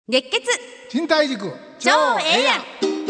熱血賃貸塾超ええやん。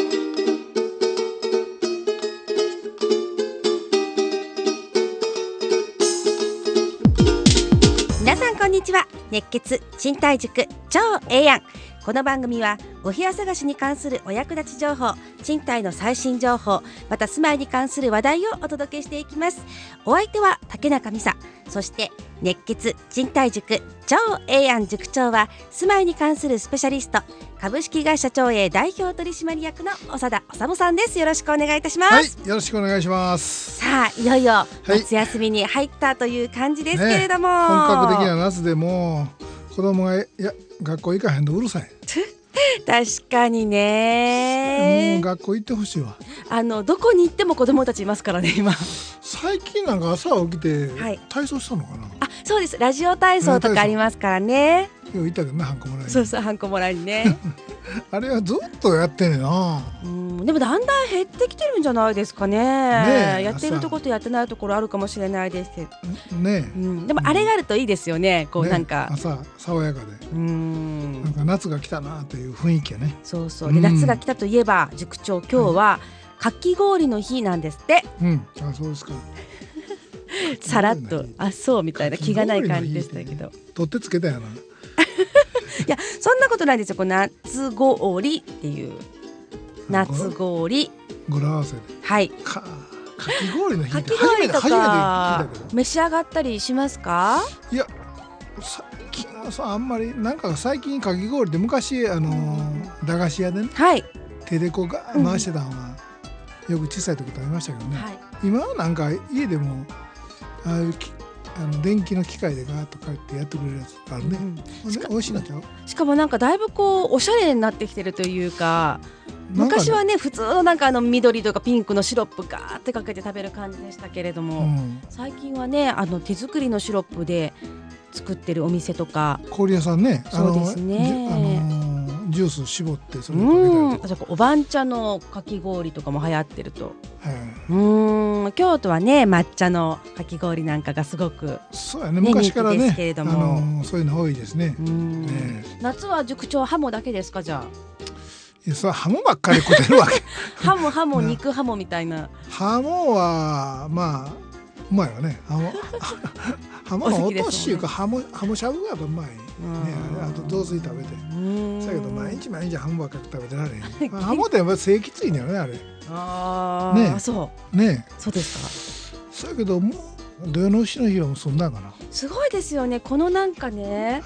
皆さんこんにちは。熱血賃貸塾超ええやん。この番組はお部屋探しに関するお役立ち情報、賃貸の最新情報、また住まいに関する話題をお届けしていきます。お相手は竹中美沙、そして熱血賃貸塾超ええやん塾長は住まいに関するスペシャリスト、株式会社長栄代表取締役の長田治さんです。よろしくお願いいたします。 はい、よろしくお願いします。 さあ、いよいよ夏休みに入ったという感じですけれども、 本格的な夏でも子供が学校行かへんとうるさい。 確かにね。 もう学校行ってほしいわ。 どこに行っても子供たちいますからね今。 最近なんか朝起きて体操したのかな、 あ、そうです。ラジオ体操とかありますからね。 よう行ったけどな、ハンコもらいに。 そうそう、ハンコもらいにねあれはずっとやってんねんな。 でもだんだん減ってきてるんじゃないですか ね。やってるところとやってないところあるかもしれないですけどね、でもあれがあるといいですよね。こうなんか、 朝爽やかでなんか夏が来たなという雰囲気やね。 そうそう。で、夏が来たといえば塾長、今日はかき氷の日なんですって。 あ、そうですか。 さらっとあ、そうみたいな気がない感じでしたけど、 取ってつけたやな。 いや、そんなことないですよ。こう夏氷っていう夏氷語呂合わせで、 はい、 かき氷の日ってかき氷と初めて聞いかたけど、 召し上がったりしますか？ いや最近はさ、あんまりなんか最近かき氷って昔駄菓子屋でね、 はい、 手でこうガー回してたのが、よく小さい時食べましたけどね、 はい、 今はなんか家でもああいう電気の機械でガーッとかってやってくれるやつあるね、美味しいなっちゃう。 しかもなんかだいぶこうおしゃれになってきてるというか、昔はね普通のなんか緑とかピンクのシロップガーってかけて食べる感じでしたけれども、最近はね手作りのシロップで作ってるお店とか、 氷屋さんね、 そうですね、 ジュース絞ってそれをかけたりとか、 おばん茶のかき氷とかも流行ってると、京都はね抹茶のかき氷なんかがすごく、 そうやね、昔からね、 人気ですけれども、 そういうの多いですね。 夏は塾長ハモだけですか？じゃあいや、それハモばっかり食ってるわけハモ肉ハモみたいな。 ハモはまあうまいわね。ハモの落としいうか、ハモしゃぶがやっぱうまいね。あと雑炊食べて、だけど毎日ハモばっかり食べてられへん。ハモってやっぱ正きついんだよね、あれ。 そうね。 そうですか。 そうやけどもう土用の丑の日はもうそんなんかな。 すごいですよね。このなんかね、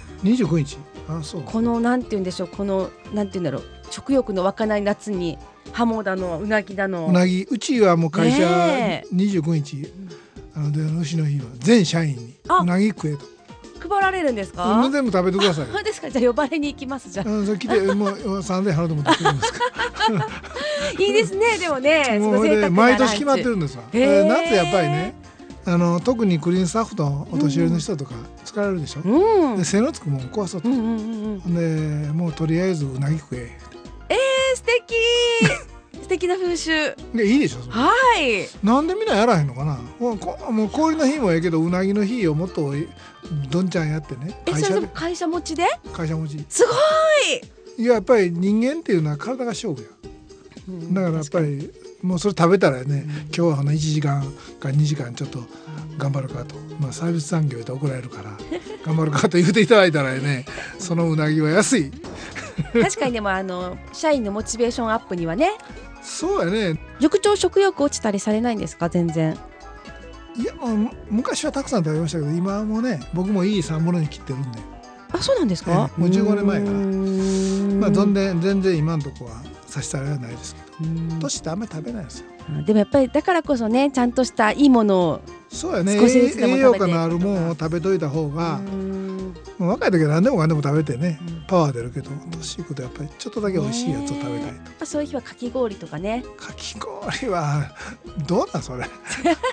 29日、あ、そう。 このなんて言うんでしょう、このなんて言うんだろう、食欲の湧かない夏にハモだのうなぎだの、 うちはもう会社29日、土用の丑の日は全社員にうなぎ食えと配られるんですか？ 全部食べてください。 そうですか。じゃあ呼ばれに行きます。じゃあそれ来てもう3000払うと思ってくるんですかいいですね。でもね、 もうね、毎年決まってるんですわ。夏やっぱりね、特にクリーンスタッフとお年寄りの人とか疲れるでしょ、で背のつくもん壊そうと、でもうとりあえずうなぎ食え。 素敵素敵な風習でいいでしょ、それ。 はい。 なんでみんなやらへんのかな。もう氷の日もええけど、うなぎの日をもっとどんちゃんやってね。 会社持ちで？ 会社持ち。 すごい。 いや、やっぱり人間っていうのは体が勝負や。だからやっぱりもうそれ食べたらね、今日は1時間か2時間ちょっと頑張るかと、サービス産業で怒られるから頑張るかと言っていただいたらね、そのうなぎは安い。 確かに。でも社員のモチベーションアップにはね。 そうやね。 塾長、食欲落ちたりされないんですか？全然。 いや、もう昔はたくさん食べましたけど、今はもうね、僕もいい3物に切ってるんで。 あ、そうなんですか？ もう15年前から全然今のとこは差し障りはないですけど、年ってあんまり食べないですよ。 でもやっぱりだからこそね、ちゃんとしたいいものをそうやね、 少しずつでも食べて、 栄養価のあるものを食べといた方が、若い時は何でも食べてね、パワー出るけど、年いくとやっぱりちょっとだけ美味しいやつを食べたいと。やっぱそういう日はかき氷とかね。 かき氷はどうなんそれ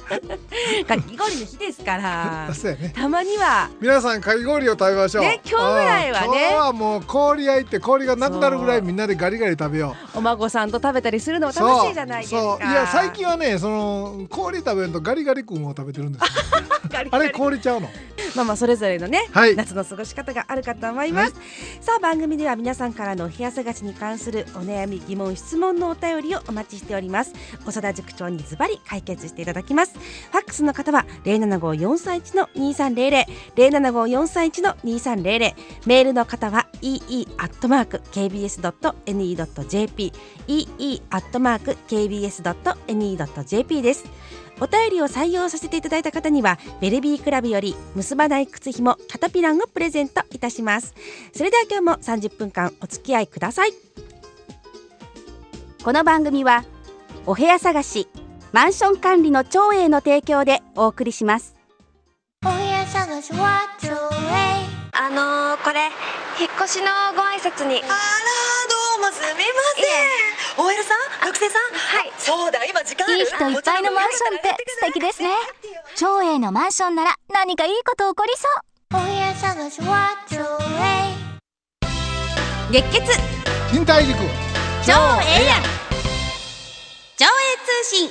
かき氷の日ですからそうやね、 たまには皆さんかき氷を食べましょう、 ね、今日ぐらいはね、 今日はもう氷焼いて氷がなくなるぐらいみんなでガリガリ食べよう。お孫さんと食べたりするのも楽しいじゃないですか。 そういや最近はね、その氷食べるとガリガリ君を食べてるんですよガリガリあれ氷ちゃうの。 まあそれぞれのね、 はい、 夏の過ごし方があるかと思います、さあ番組では皆さんからのお部屋探しに関するお悩み疑問質問のお便りをお待ちしております。長田塾長にズバリ解決していただきます。ファックスの方は 075-431-2300 075-431-2300 メールの方は ee@kbs.ne.jp ee@kbs.ne.jp です。お便りを採用させていただいた方にはベルビークラブより結ばない靴ひもキャタピランをプレゼントいたします。それでは今日も30分間お付き合いください。この番組はお部屋探しマンション管理の長英の提供でお送りします。 お部屋探しは長英。 これ引っ越しのご挨拶に。 あらどうもすみません。OL さん学生さん、はい、そうだ今時間ある。 いい人いっぱいのマンションって素敵ですね。長英のマンションなら何かいいこと起こりそう。お部屋探しは長英。 熱血忍耐塾長英やん長英通信。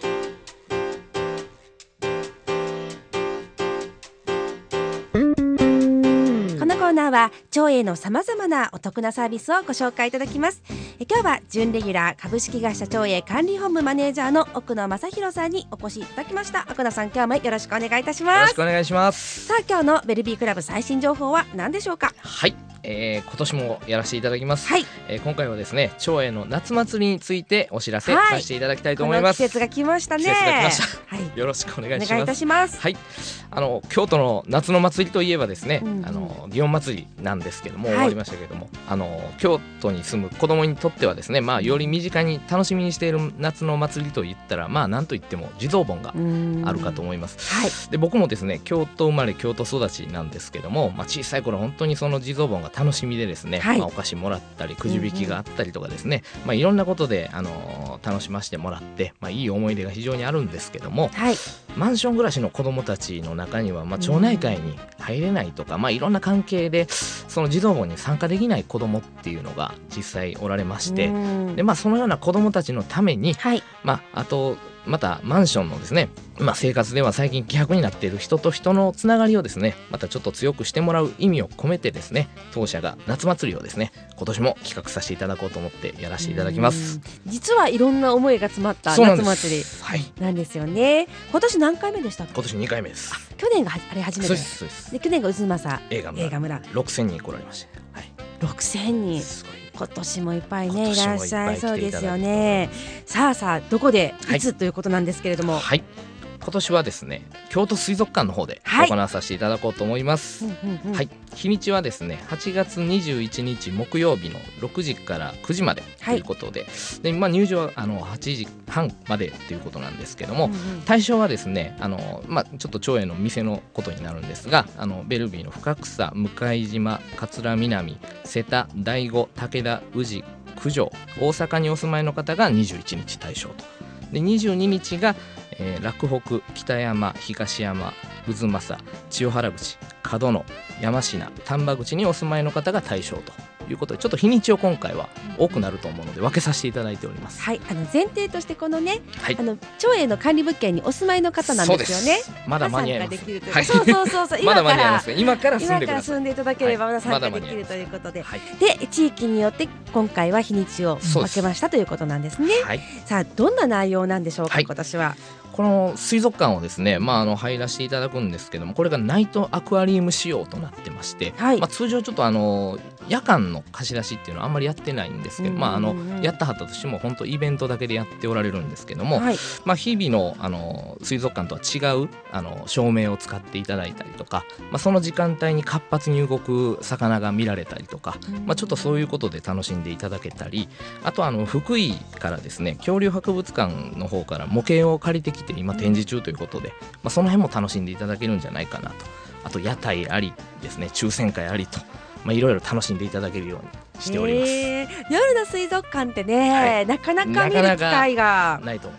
このコーナーは長英のさまざまなお得なサービスをご紹介いただきます。今日は準レギュラー株式会社長英管理本部マネージャーの奥野正弘さんにお越しいただきました。奥野さん、今日もよろしくお願いいたします。 よろしくお願いします。 さあ今日のベルビークラブ最新情報は何でしょうか。 はい、今年もやらせていただきます、 はい。 今回はですね長英の夏祭りについてお知らせさせていただきたいと思います。 この季節が来ましたね。 季節が来ました、 はい、 よろしくお願いします。 お願いいたします。 はい、京都の夏の祭りといえばですね、 うんうん、 祇園祭りなんですけども、 はい、 終わりましたけども、京都に住む子供にとってはですね、より身近に楽しみにしている夏の祭りといったらなんといっても地蔵盆があるかと思います。 はい、 で僕もですね京都生まれ京都育ちなんですけども、小さい頃本当にその地蔵盆が楽しみでですね、 はい、 お菓子もらったりくじ引きがあったりとかですね、いろんなことで、楽しませてもらって、いい思い出が非常にあるんですけども、 はい、 マンション暮らしの子どもたちの中には、町内会に入れないとか、いろんな関係でその地蔵盆に参加できない子どもっていうのが実際おられまして、でそのような子どもたちのために、 はい、 あとまたマンションのですね、生活では最近希薄になっている人と人のつながりをですねまたちょっと強くしてもらう意味を込めてですね、当社が夏祭りをですね今年も企画させていただこうと思ってやらせていただきます。 実はいろんな思いが詰まった夏祭りなんですよね。今年何回目でしたっけ。 今年2回目です。 去年があれ初めて。 そうですで去年が渦政映画村6000人来られまして、はい、 6000人すごい。 今年もいっぱいねいらっしゃいそうですよね。さあどこでいつ、ということなんですけれども、 はい、今年はですね京都水族館の方で行わさせていただこうと思います。はい、日にちはですね8月21日木曜日の6時から9時までということで、で入場は8時半までということなんですけども、対象はですねちょっと長英の店のことになるんですが、ベルビーの深草、向島、桂南、瀬田、醍醐、武田、宇治、九条、大阪にお住まいの方が21日対象と。で22日が、洛北、北山、東山、渦政、千代原口、門野、山科、丹波口にお住まいの方が対象ということで、ちょっと日にちを今回は多くなると思うので分けさせていただいております。 はい、前提としてこのね、 はい、 長英の管理物件にお住まいの方なんですよね。 まだ間に合います。 はい、そうまだ間に合います。今から住んでください。 住んでいただければまだ参加できるということで、はい、で地域によって今回は日にちを分けましたということなんですね。はい、さあどんな内容なんでしょうか、今年は。 この水族館をですね、入らせていただくんですけども、これがナイトアクアリウム仕様となってまして、はい、通常ちょっと夜間の貸し出しっていうのはあんまりやってないんですけど、やったはったとしても本当イベントだけでやっておられるんですけども、はい、日々の水族館とは違う照明を使っていただいたりとか、その時間帯に活発に動く魚が見られたりとか、ちょっとそういうことで楽しんでいただけたり、あと福井からですね恐竜博物館の方から模型を借りてきて今展示中ということで、その辺も楽しんでいただけるんじゃないかなと。あと屋台ありですね、抽選会ありと、いろいろ楽しんでいただけるようにしております。 夜の水族館ってね、はい、なかなか見る機会がないと思います。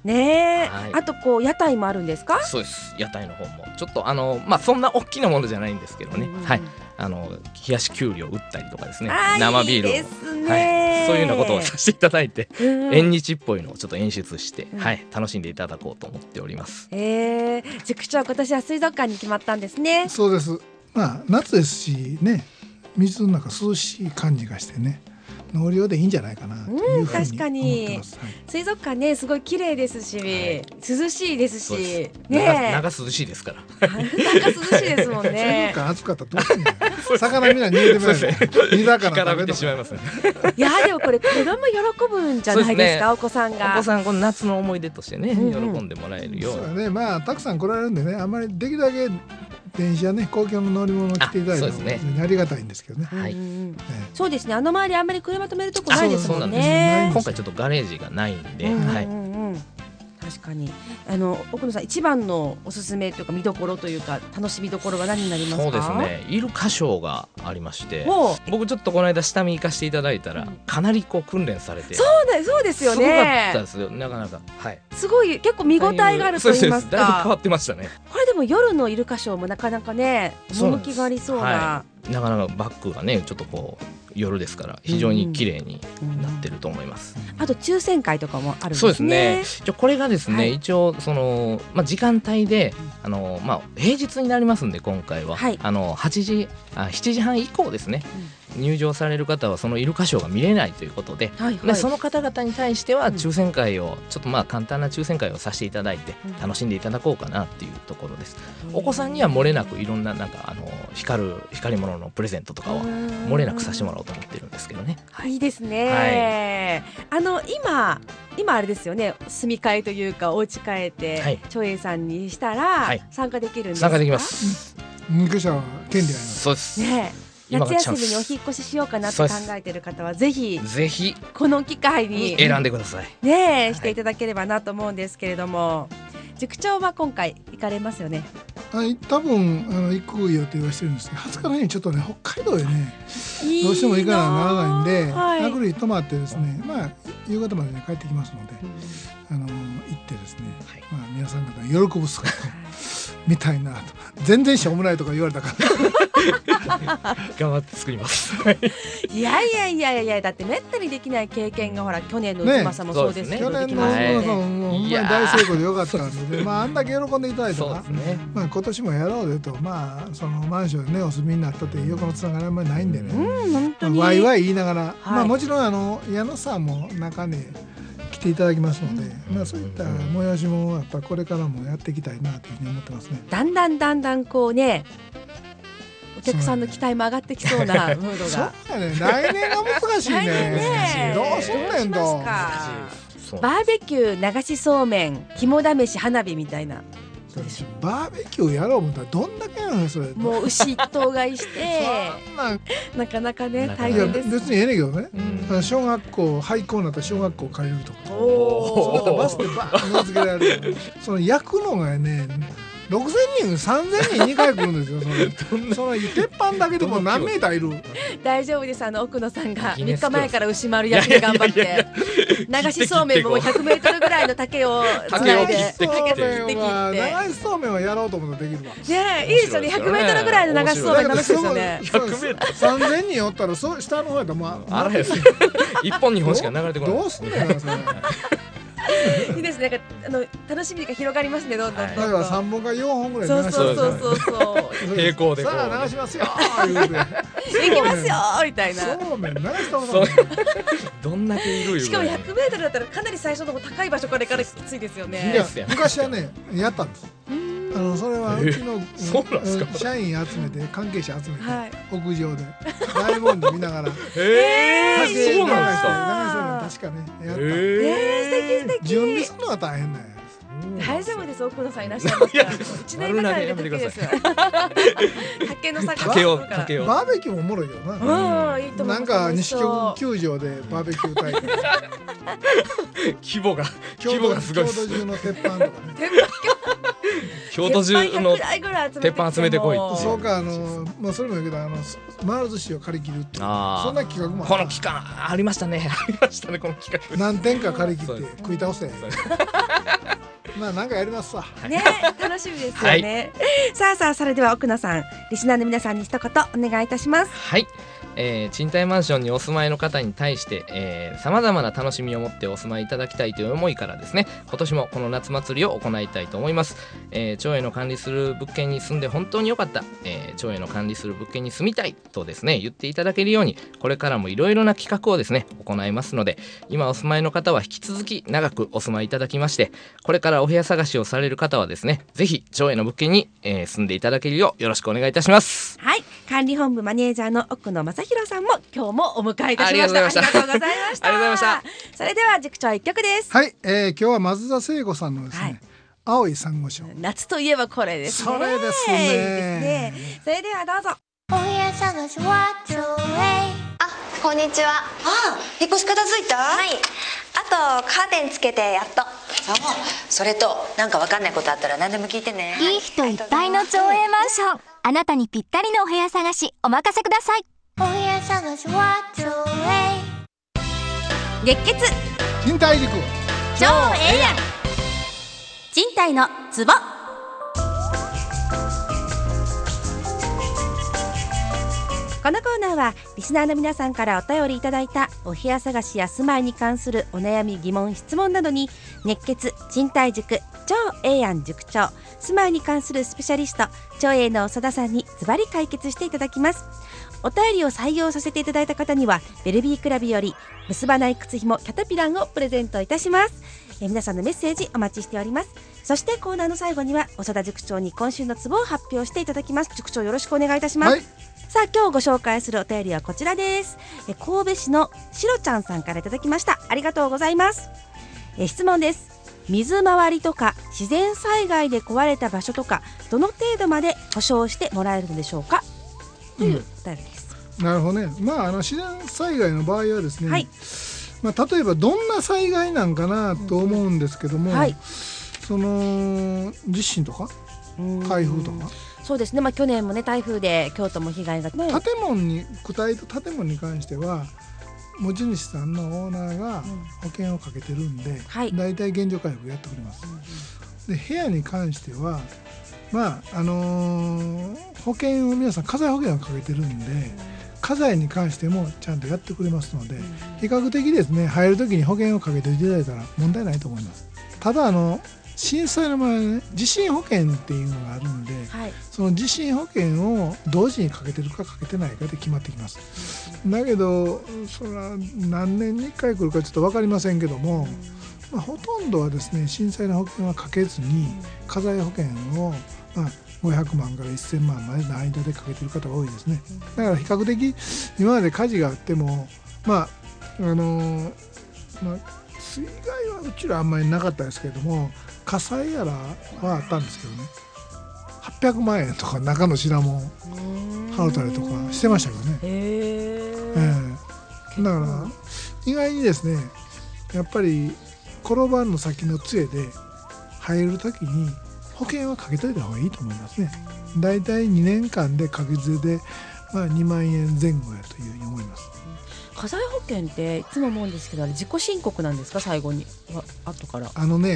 ねえ、 はいあとこう屋台もあるんですか？ そうです。屋台の方もちょっとそんな大きなものじゃないんですけどね、はい、冷やしきゅうりを売ったりとかですね、生ビールをいいですね、 はい、そういうようなことをさせていただいて、 うん縁日っぽいのをちょっと演出して、はい、楽しんでいただこうと思っております。 塾長、今年は水族館に決まったんですね。 そうです。夏ですしね、水の中涼しい感じがしてね、納涼でいいんじゃないかなというふうに思ってます。 確かに、水族館ねすごい綺麗ですし、涼しいですし長涼しいですから長涼しいですもんね。 水族館暑かったらどうすんの魚みんな逃げてみないで煮魚干からびてしまいますね。 いやでもこれ子供喜ぶんじゃないですか、お子さんが。 お子さんこの夏の思い出としてね、喜んでもらえるようそうね、たくさん来られるんでね、あんまりできるだけ電車ね、公共の乗り物を来ていただいたらありがたいんですけどね。 そうですね、周りあんまり車止めるとこないですもんね。 今回ちょっとガレージがないんで、 確かに奥野さん、一番のおすすめというか見どころというか楽しみどころは何になりますか？ そうですね、イルカショーがありまして、僕ちょっとこの間下見行かせていただいたら、かなりこう訓練されて、 そうですよね、 すごかったですよ、なかなか、 すごい結構見応えがあると言いますか。 だいぶ変わってましたね。 これでも夜のイルカショーもなかなかね趣がありそうな、 なかなかバックがねちょっとこう夜ですから非常に綺麗になってると思います。 あと抽選会とかもあるんですね。 そうですね。これがですね、一応その時間帯で平日になりますんで、今回は7時半以降ですね、入場される方はそのイルカショーが見れないということで、その方々に対しては抽選会をちょっと簡単な抽選会をさせていただいて楽しんでいただこうかなっていうところです。お子さんには漏れなくいろんな光り物のプレゼントとかは漏れなくさせてもらおうと思ってるんですけどね。 いいですね。今あれですよね、住み替えというかお家帰って長英さんにしたら参加できるんですか？ 参加できます。 入居者は権利あります。 そうですね。夏休みにお引っ越ししようかなと考えている方はぜひこの機会に選んでくださいね、していただければなと思うんですけれども、塾長は今回行かれますよね？ 多分行く予定はしてるんですけど、20日の日にちょっとね北海道へねどうしても行かなならないんで、アグリ泊まってですね、夕方までに帰ってきますので、行ってですね、皆さん方が喜ぶ姿を見たいなと。全然しょうもないとか言われたから頑張って作りますいやだってめったにできない経験が、ほら去年の内間さんもそうですけど、 去年の内間さんも大成功でよかったので、あんだけ喜んでいただいたら、今年もやろうでと、そのマンションにねお住みになったという横のつながりあんまりないんでね、ワイワイ言いながら、もちろん矢野さんも中に来ていただきますので、そういった催しもやっぱこれからもやっていきたいなというふうに思ってますね。 だんだんこうね、お客さんの期待も上がってきそうなムードが。 そうやね、来年が難しいね。どうすんねんと。 バーベキュー、流しそうめん、肝試し、花火みたいな。 バーベキューやろう思ったらどんだけやるのそれ。 もう牛一頭買いしてなかなかね大変です。 別にええねんけどね、小学校廃校になったら小学校借りるとか、そうバスでバーン乗り付けられるその焼くのがね6000人3000人2回来るんですよその鉄板だけでも何メーターいる。 大丈夫です。奥野さんが3日前から牛丸焼きで頑張って流しそうめんも100メートルぐらいの竹をつないで流しそうめんはやろうと思ったらできるわ。 ね、いいですよね。100メートルぐらいの流しそうめん楽しいですよね。 3000人おったら下の方やったらあれです1本2本しか流れてこない。 どうすんねんそれいいですね。楽しみが広がりますね。どんどんだから3本か4本ぐらい流しそう平行でさあ流しますよ言うて行きますよみたいな。 そうめん流したことない。 どんだけいるよ。 しかも100メートルだったらかなり最初の高い場所からきついですよね。 いや昔はねやったんです。それはうちの社員集めて関係者集めて屋上で大門で見ながらそうなんですか。確かねやった。 素敵。 準備するのが大変だよ。 大丈夫です。奥野さんいらっしゃいますから。1年目からやめてください。竹の作業バーベキューもおもろいよな。なんか西京球場でバーベキュー大会。 規模がすごい。 郷土中の鉄板とかね。 京都中の鉄板集めてこいってそうかまあそれもいいけど回る寿司を借り切るっていうそんな企画もこの期間ありましたねありましたねこの企画何点か借り切って食い倒せまあなんかやりますわね楽しみですよね、さあそれでは奥野さんリスナーの皆さんに一言お願いいたします。 はい、賃貸マンションにお住まいの方に対してさまざまな楽しみを持ってお住まいいただきたいという思いからですね、今年もこの夏祭りを行いたいと思います。町営の管理する物件に住んで本当に良かった、町営の管理する物件に住みたいとですね言っていただけるように、これからもいろいろな企画をですね行いますので、今お住まいの方は引き続き長くお住まいいただきまして、これからお部屋探しをされる方はですねぜひ町営の物件に、住んでいただけるようよろしくお願いいたします。 はい、管理本部マネージャーの奥野正弘さんも今日もお迎えいたしました。ありがとうございました。ありがとうございました。それでは塾長1曲です。 はい、今日は松田聖子さんのですね、青い珊瑚礁。 夏といえばこれですね。 それですね。 それではどうぞ。 お部屋探しは町営。こんにちは。 引っ越し片付いた？ はい。あとカーテンつけてやっと。 それとなんかわかんないことあったら何でも聞いてね。 いい人いっぱいの町営マンション。あなたにぴったりのお部屋探しお任せください。お部屋探しは町営。 熱血賃貸塾超ええやん。賃貸のツボ。このコーナーはリスナーの皆さんからお便りいただいたお部屋探しや住まいに関するお悩み疑問質問などに、熱血賃貸塾超ええやん塾長、住まいに関するスペシャリスト超えの長田さんにズバリ解決していただきます。お便りを採用させていただいた方にはベルビークラブより結ばない靴ひもキャタピランをプレゼントいたします。皆さんのメッセージお待ちしております。そしてコーナーの最後には長田塾長に今週のツボを発表していただきます。塾長よろしくお願いいたします。さあ今日ご紹介するお便りはこちらです。神戸市のしろちゃんさんからいただきました。ありがとうございます。質問です。水回りとか自然災害で壊れた場所とかどの程度まで保証してもらえるのでしょうか、というお便りです。 なるほどね。自然災害の場合はですね、例えばどんな災害なんかなと思うんですけども、その地震とか台風とか、 そうですね、去年もね台風で京都も被害が、 具体と建物に関しては持ち主さんのオーナーが保険をかけてるんで、だいたい原状回復やってくれます。で部屋に関しては保険を皆さん火災保険をかけてるんで、火災に関してもちゃんとやってくれますので、比較的ですね入る時に保険をかけていただいたら問題ないと思います。ただ震災の場合はね、地震保険っていうのがあるんで、その地震保険を同時にかけてるかかけてないかで決まってきます。だけどそれは何年に1回来るかちょっと分かりませんけども、ほとんどはですね震災の保険はかけずに火災保険を500万から1000万までの間でかけてる方が多いですね。だから比較的今まで火事があっても水害はうちらあんまりなかったですけれども、火災やらはあったんですけどね、800万円とか中の品も払ったりとかしてましたけどね。だから意外にですねやっぱり転ばんの先の杖で入るときに保険はかけといた方がいいと思いますね。だいたい2年間で掛け税で2万円前後やというふうに思います。 火災保険っていつも思うんですけど、あれ自己申告なんですか？最後に後から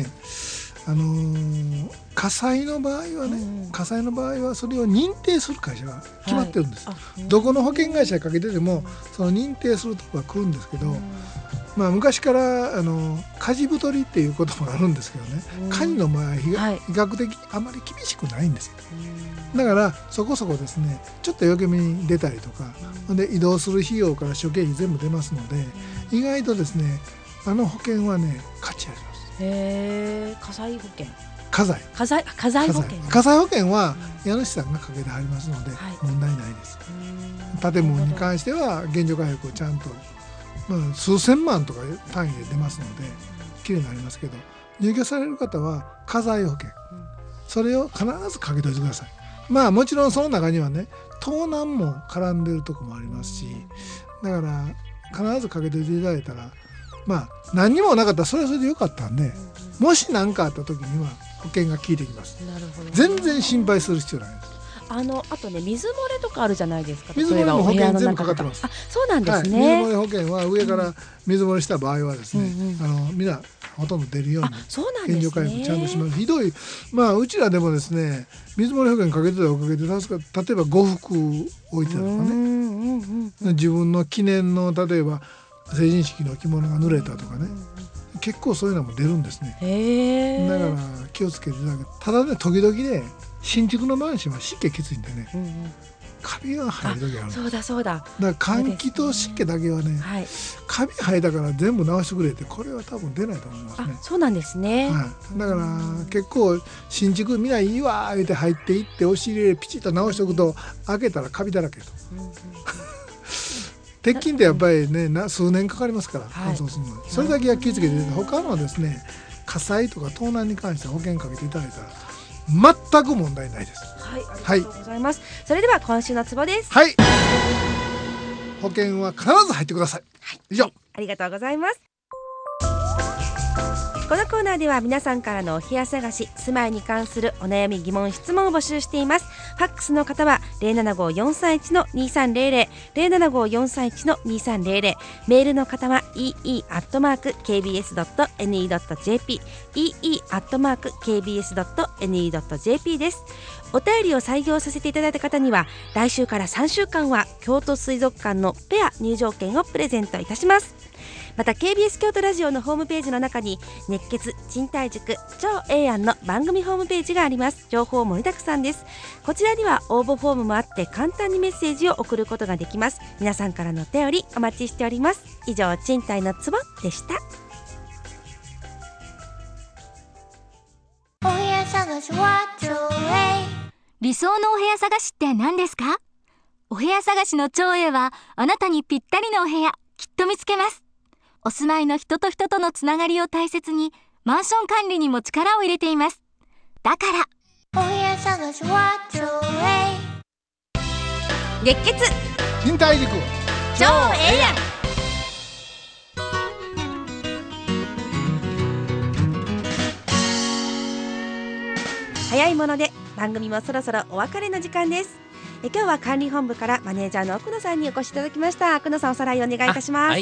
火災の場合はね、火災の場合はそれを認定する会社が決まってるんです。どこの保険会社かけててもその認定するところが来るんですけど、昔から火事太りっていうこともあるんですけどね、火事の場合は比較的あまり厳しくないんですよ。だからそこそこですねちょっと余計めに出たりとかで移動する費用から諸経費全部出ますので、意外とですね保険はね価値あります。 火災保険、 火災保険は家主さんがかけてはりますので問題ないです。建物に関しては原状回復をちゃんと数千万とか単位で出ますのできれいになりますけど、入居される方は火災保険、それを必ずかけておいてください。もちろんその中にはね盗難も絡んでるとこもありますし、だから必ずかけておいていただいたら何にもなかったらそれはそれでよかったんで、もし何かあった時には保険が効いてきます。 なるほど。 全然心配する必要ないです。 あとね、水漏れとかあるじゃないですか。 水漏れも保険全部かかってます。 あ、そうなんですね。 水漏れ保険は上から水漏れした場合はですね、みんなほとんど出るように原状回復ちゃんとします。ひどい、うちらでもですね、水漏れ保険かけてたおかげで例えば呉服置いてたとかね、自分の記念の例えば成人式の着物が濡れたとかね、結構そういうのも出るんですね。だから気をつけていただけ。ただね、時々ね、新築のマンションは湿気きついんでね、カビが生える時ある。 そうだ。 だから換気と湿気だけはね、カビ生えたから全部直してくれって、これは多分出ないと思いますね。 そうなんですね。 だから結構新築みんないいわ言って入っていって押し入れピチッと直しておくと、開けたらカビだらけと。鉄筋ってやっぱりね、数年かかりますから乾燥するのに、それだけは気をつけて、他のですね、火災とか盗難に関して保険かけていただいたら全く問題ないです。 ありがとうございます。それでは今週のツボです。 保険は必ず入ってください。以上。 ありがとうございます。このコーナーでは皆さんからのお部屋探し、住まいに関するお悩み、疑問、質問を募集しています。ファックスの方は 075-431-2300 075-431-2300、メールの方は ee@kbs.ne.jp ee@kbs.ne.jp です。お便りを採用させていただいた方には、来週から3週間は京都水族館のペア入場券をプレゼントいたします。また KBS 京都ラジオのホームページの中に、熱血賃貸塾超A案の番組ホームページがあります。情報盛りだくさんです。こちらには応募フォームもあって、簡単にメッセージを送ることができます。皆さんからのお便りお待ちしております。以上、賃貸のツボでした。 お部屋探しは超 A。 理想のお部屋探しって何ですか？お部屋探しの超 A はあなたにぴったりのお部屋きっと見つけます。お住まいの人と人とのつながりを大切に、マンション管理にも力を入れています。だからお部屋探しは超 A。 熱血賃貸塾超 A 案。早いもので番組もそろそろお別れの時間です。今日は管理本部からマネージャーの奥野さんにお越しいただきました。奥野さん、おさらいお願いいたします。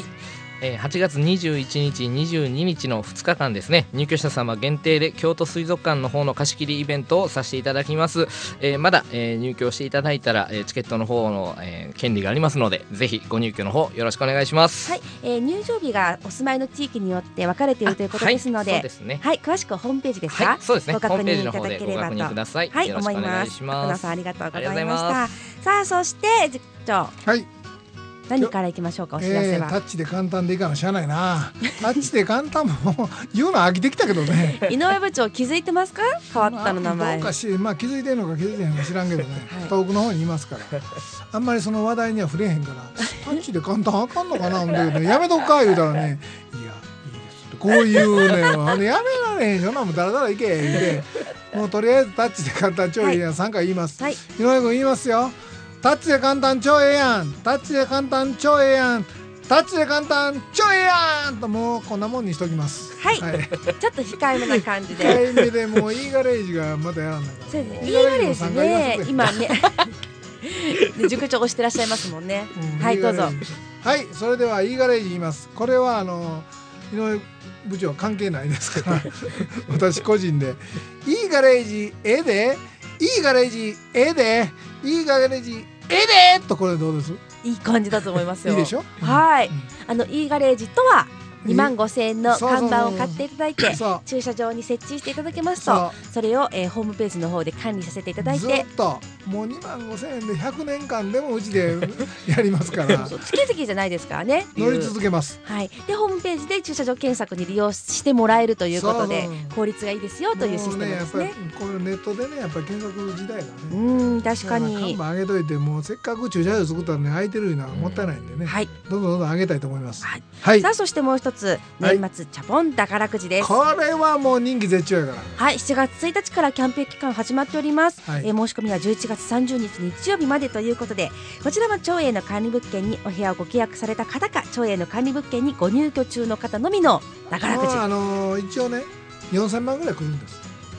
8月21日22日の2日間ですね、入居者様限定で京都水族館の方の貸し切りイベントをさせていただきます。まだ、入居していただいたら、チケットの方の、権利がありますので、ぜひご入居の方よろしくお願いします。 入場日がお住まいの地域によって分かれているということですので、 そうですね。 詳しくホームページですか？ そうですね。 ご確認いただければとホームページの方でご確認ください。よろしくお願いします。 奥野さん、ありがとうございました。 ありがとうございます。 さあ、そして塾長、何からいきましょうか？お知らせは、 タッチで簡単でいいかな、しゃあないな。タッチで簡単も言うの飽きてきたけどね。 井上部長、気づいてますか？変わったの名前。 どうか気づいてるのか気づいてないのか知らんけどね、遠くの方にいますからあんまりその話題には触れへんから、タッチで簡単あかんのかな思うんだけど、やめとくか言うたらね、いやいいですってこういうね、やめられへんしょ、もうだらだらいけ言うて、もうとりあえずタッチで簡単超ええやん、3回言います。井上君言いますよ。タッチで簡単超ええやん、タッチで簡単超ええやん、タッチで簡単超ええやんと、もうこんなもんにしときます。 ちょっと控えめな感じで。 控えめで、もういいガレージがまだやらないから。 そうですね、いいガレージね、今ね塾長押してらっしゃいますもんね。どうぞ。 それではいいガレージ言います。これは井上部長関係ないですから私個人でいいガレージええで、いいガレージええで、いいガレージええでと、これどうです？ いい感じだと思いますよ。 いいでしょ。 いいガレージとは25,000円の看板を買っていただいて、駐車場に設置していただけますと、それを、ホームページの方で管理させていただいて、 ずっともう25,000円で100年間でもうちでやりますから月々じゃないですからね、 乗り続けます。 でホームページで駐車場検索に利用してもらえるということで、効率がいいですよというシステムですね。 これネットでね、やっぱり検索時代がね、 確かに看板上げといて、もうせっかく駐車場作ったのに空いてるのはもったいないんでね、どんどん上げたいと思います。さあ、そしてもう一つ、年末チャポン宝くじです。 これはもう人気絶頂やから。 7月1日からキャンペーン期間始まっております。申し込みは11月30日日曜日までということで、こちらは町営の管理物件にお部屋をご契約された方か、町営の管理物件にご入居中の方のみの宝くじ。 一応ね、4000万ぐらい来るんです。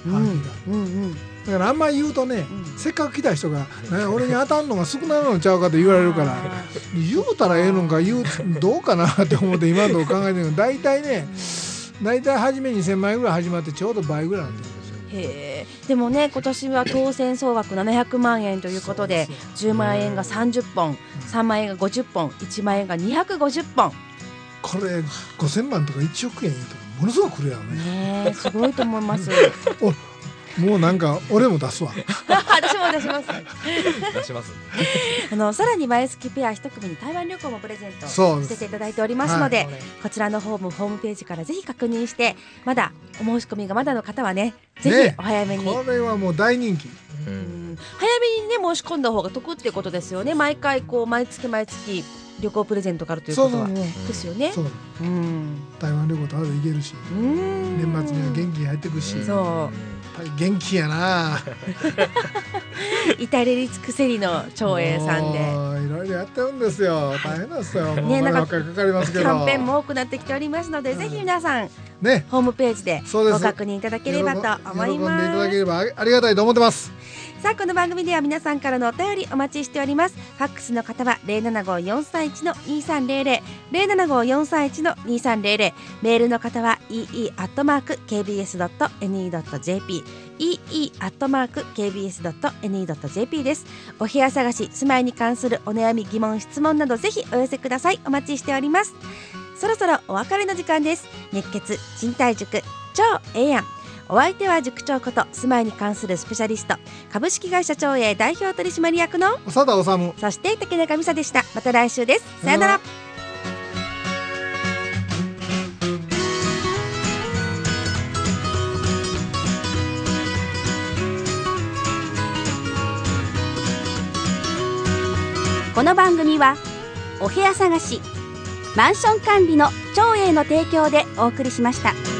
話が、だからあんまり言うとね、せっかく来た人が、俺に当たんのが少ないのちゃうかと言われるから言うたらええのかどうかなって思って今のとこ考えてるけど、大体初め2000万円ぐらい始まってちょうど倍ぐらいなんですよ。 へー。でもね、今年は当選総額700万円ということで、10万円が30本、3万円が50本、1万円が250本。 これ5000万とか1億円とかものすごく来るやろね。 すごいと思いますもうなんか俺も出すわ私も出します出しますさらにマイスキペア一組に台湾旅行もプレゼントさせていただいておりますので、こちらのホームページからぜひ確認して、まだお申し込みがまだの方はね、ぜひお早めに、 これはもう大人気、 早めにね申し込んだ方が得っていうことですよね。毎回毎月旅行プレゼントからということはですよね。 台湾旅行とかで行けるし、年末には元気に入ってくるし、やっぱり元気やな至れり尽くせりの長英さんでいろいろやってるんですよ。大変なんですよ。もうなんかかかりますけど、 キャンペーンも多くなってきておりますので、ぜひ皆さん、ホームページでご確認いただければと思います。喜んでいただければありがたいと思ってます。 さあ、この番組では皆さんからのお便りお待ちしております。ファックスの方は 075-431-2300 075-431-2300、メールの方は ee@kbs.ne.jp ee@kbs.ne.jp です。お部屋探し、住まいに関するお悩み、疑問、質問などぜひお寄せください。お待ちしております。そろそろお別れの時間です。熱血賃貸塾超ええやん。お相手は塾長こと住まいに関するスペシャリスト、株式会社長英代表取締役の長田治、 そして竹中美沙でした。また来週です。さよなら。この番組はお部屋探し、マンション管理の長英の提供でお送りしました。